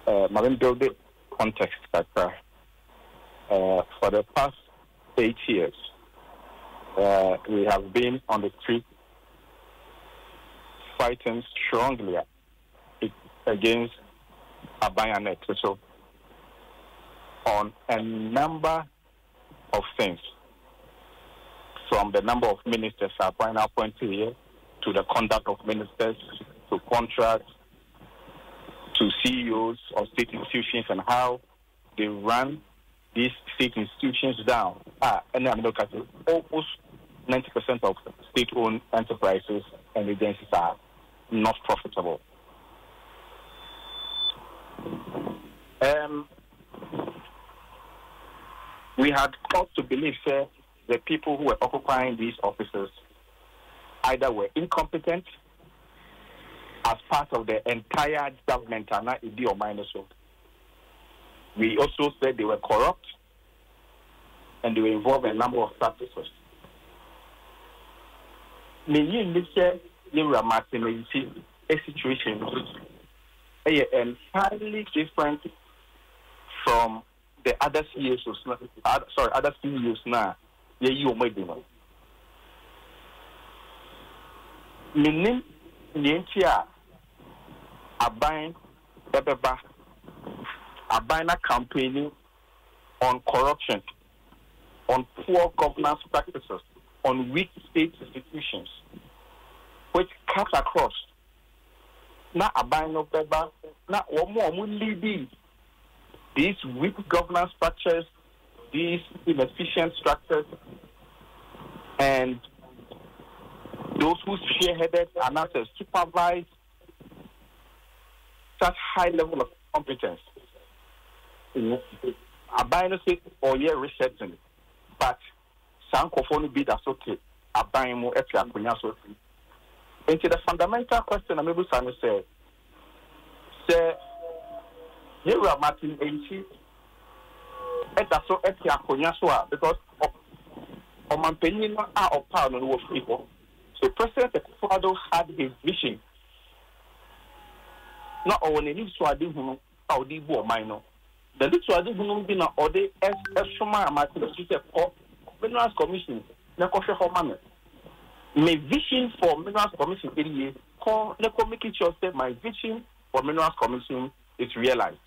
Marine building context that for the past 8 years, we have been on the street fighting strongly against Aban so on a number of things, from the number of ministers Aban appointed here, to the conduct of ministers, to contracts, to CEOs of state institutions and how they run these state institutions down. And I'm looking at almost 90% of state-owned enterprises and agencies are not profitable. We had cause to believe that the people who were occupying these offices either were incompetent as part of the entire government and not or minus so. We also said they were corrupt and they were involved in a number of practices. A situation entirely different from the other CEOs, other CEOs now. You might be one. Meaning, Nientia, Aban, Ebeba, Abana campaigning on corruption, on poor governance practices, on weak state institutions, which cuts across. Now, Abano Beba, now, one more leading these weak governance structures, these inefficient structures, and those who spearheaded and not supervise such high level of competence. Abano say, oh yeah, researching, but Sankophone be that okay, Abano etia kunya so. Into the fundamental question, I'm able to say, you are Martin Enchi, that's so etia kunya so because Omanpenina are of power on the people. So President Akufo-Addo had his vision. Not only need to adi hunu or di bo minor. The need to adi hunu be na ode esoma amati the city of Minerals Commission. Na kofe homame. My vision for Minerals Commission area. Call na make it sure that my vision for Minerals Commission is realized.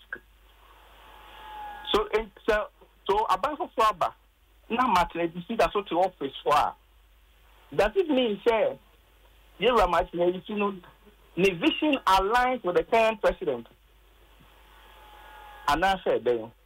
So Aban Fofuaba na Martin you see that's what the office for. Does it mean, sir, you are Martin the vision aligns with the current president? And I said,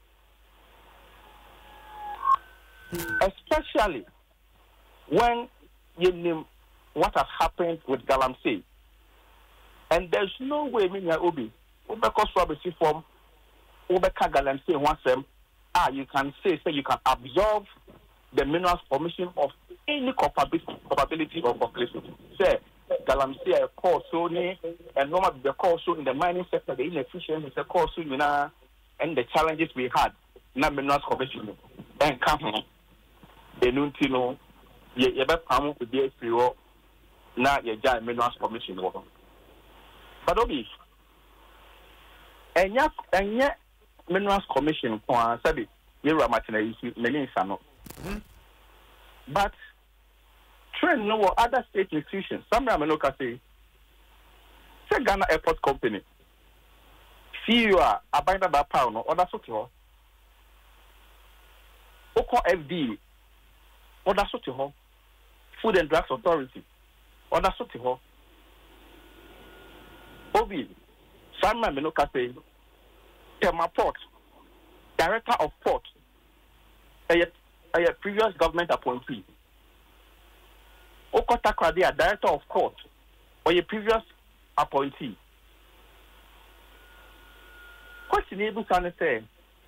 especially when you know what has happened with Galamsey, and there's no way me na Obi, because Robert form, Obeka Galamsey wants them. You can say you can absorb the Minerals Commission of any culpability or complicity. Say, Galamsey a call so and normally the call so in the mining sector, the inefficiency is a call so and the challenges we had. Now Minerals Commission and come the Nuntino, ye ever come to be a free now ye giant Minerals Commission. But Obi, and yet Minerals Commission said it, you are Martin, many sano. But trend no other state institutions. Some Ramanoka say Ghana Airport Company. CEO Abanda by pound or that's what you Oko FD or that's what you Food and Drugs Authority or that's what you Obi Sam Ramanoka say Tema Port Director of Port a previous government appointee. Okota Kradia, Director of Court, or a previous appointee. Question able to understand: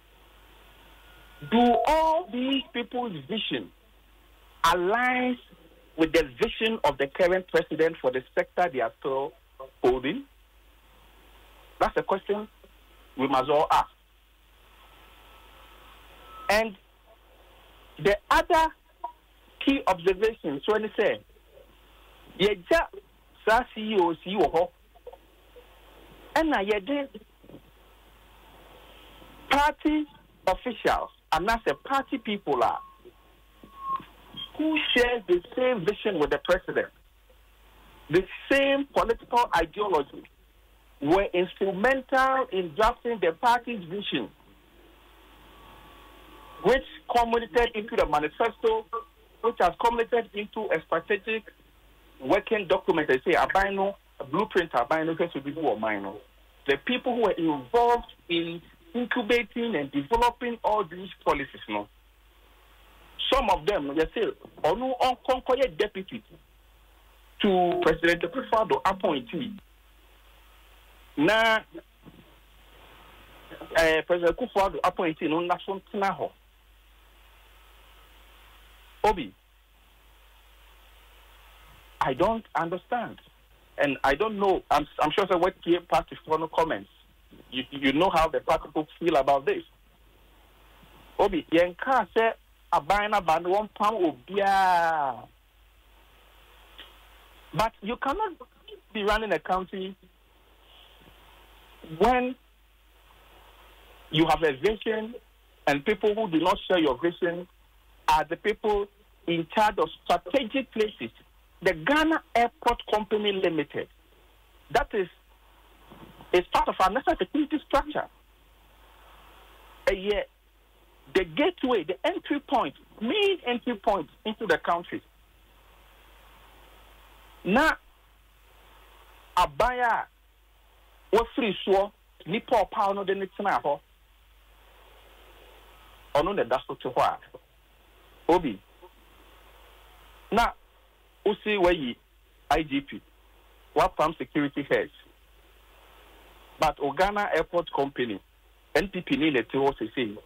do all these people's vision align with the vision of the current president for the sector they are still holding? That's a question we must all ask. And the other key observation, so when they say, Yeja sa CEO ho, and I did party officials and as a party people are who share the same vision with the president, the same political ideology, were instrumental in drafting the party's vision, which culminated into the manifesto, which has culminated into a strategic working document. They say a blueprint, to be or minor. The people who were involved in incubating and developing all these policies, no. Some of them, they say, on deputy to President Akufo-Addo appointee. Now, President Akufo-Addo appointee no national tinaho. Obi, I don't understand, and I don't know. I'm sure that what key party for no comments. You know how the party people feel about this. Obi, yenka say abina ban 1 pound obia. But you cannot be running a country when you have a vision and people who do not share your vision are the people in charge of strategic places. The Ghana Airport Company Limited, that is part of our national security structure. The gateway, the entry point, main entry point into the country. Now, abaya what free so nipa power no de netina ho. Ono ne daso to ho. Obi. Now, usi wayi IGP, what farm security heads. But Ghana Airport Company, NPP ni leti ho say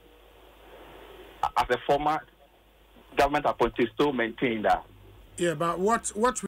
as a former government appointee still maintain that. Yeah, but what